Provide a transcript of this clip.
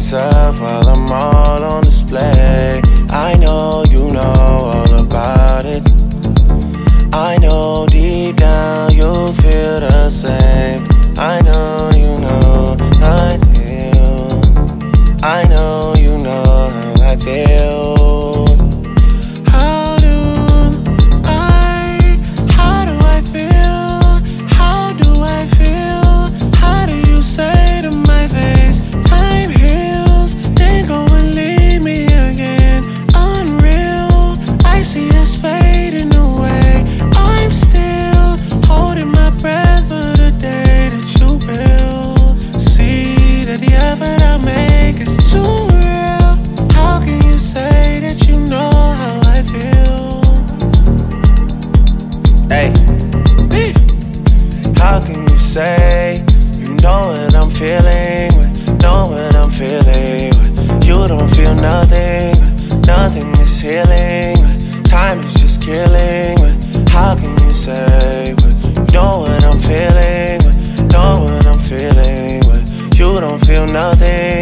myself while I'm all on display. I know you know all about it. I know deep down you feel the same. I know you know I feel. I know you know how I feel. Say you know what I'm feeling, know what I'm feeling. You don't feel nothing, nothing is healing. Time is just killing. How can you say you know what I'm feeling, know what I'm feeling? You don't feel nothing.